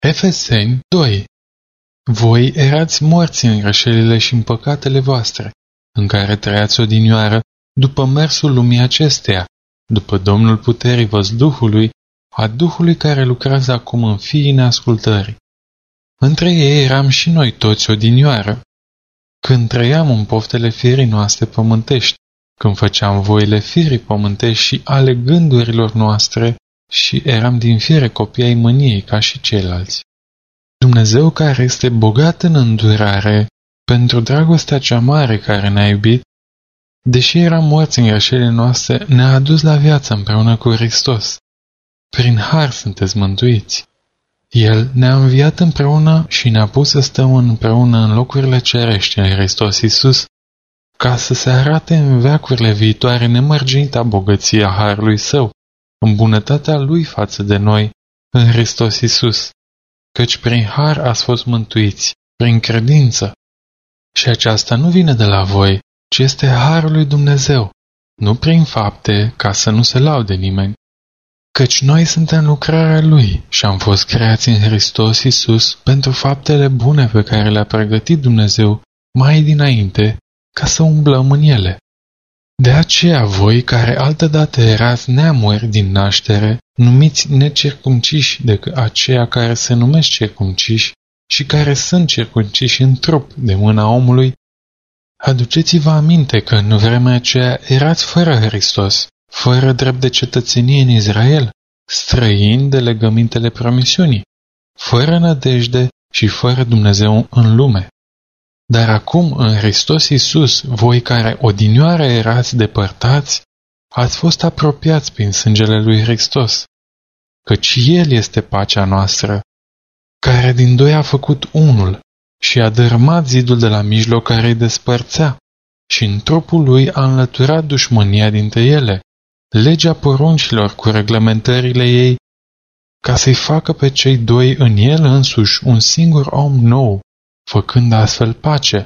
Efeseni 2. Voi erați morți în greșelile și în păcatele voastre, în care trăiați odinioară, după mersul lumii acesteia, după domnul puterii văzduhului, a Duhului care lucrează acum în fiii neascultării. Între ei eram și noi toți odinioară, când trăiam în poftele firii noastre pământești, când făceam voile firii pământești și ale gândurilor noastre și eram din fire copii ai mâniei ca și ceilalți. Dumnezeu care este bogat în îndurare, pentru dragostea cea mare care ne-a iubit, deși eram morți în greșelile noastre, ne-a adus la viață împreună cu Hristos. Prin har sunteți mântuiți. El ne-a înviat împreună și ne-a pus să stăm împreună în locurile cerești în Hristos Iisus, ca să se arate în veacurile viitoare nemărginita bogăția harului Său, în bunătatea Lui față de noi, în Hristos Iisus, căci prin har ați fost mântuiți, prin credință. Și aceasta nu vine de la voi, ci este harul lui Dumnezeu, nu prin fapte, ca să nu se laude nimeni. Căci noi suntem lucrarea Lui și am fost creați în Hristos Iisus pentru faptele bune pe care le-a pregătit Dumnezeu mai dinainte, ca să umblăm în ele. De aceea voi, care altădată erați neamuri din naștere, numiți necircumciși decât aceia care se numesc circumciși și care sunt circumciși în trup de mâna omului, aduceți-vă aminte că în vremea aceea erați fără Hristos, fără drept de cetățenie în Israel, străini de legămintele promisiunii, fără nădejde și fără Dumnezeu în lume. Dar acum, în Hristos Iisus, voi care odinioară erați depărtați, ați fost apropiați prin sângele lui Hristos, căci El este pacea noastră, care din doi a făcut unul și a dărâmat zidul de la mijloc care îi despărțea și în trupul lui a înlăturat dușmânia dintre ele, legea poruncilor cu reglementările ei, ca să-i facă pe cei doi în El însuși un singur om nou, făcând astfel pace,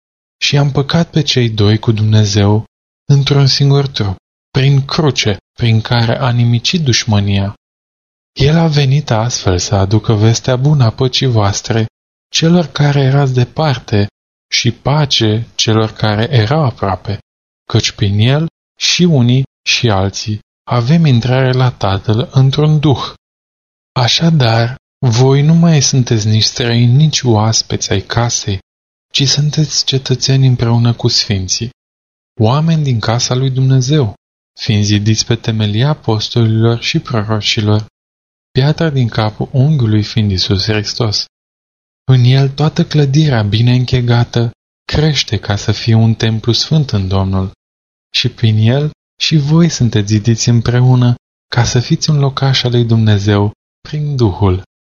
și am păcat pe cei doi cu Dumnezeu într-un singur trup, prin cruce, prin care a nimicit dușmânia. El a venit astfel să aducă vestea bună a păcii voastre celor care erați departe și pace celor care erau aproape, căci prin El și unii și alții avem intrare la Tatăl într-un duh. Așadar, voi nu mai sunteți nici străini, nici oaspeți ai casei, ci sunteți cetățeni împreună cu sfinții, oameni din casa lui Dumnezeu, fiind zidiți pe temelia apostolilor și prorocilor, piatra din capul unghiului fiind Iisus Hristos. În El toată clădirea bine închegată crește ca să fie un templu sfânt în Domnul, și prin El și voi sunteți zidiți împreună ca să fiți un locaș al lui Dumnezeu prin Duhul.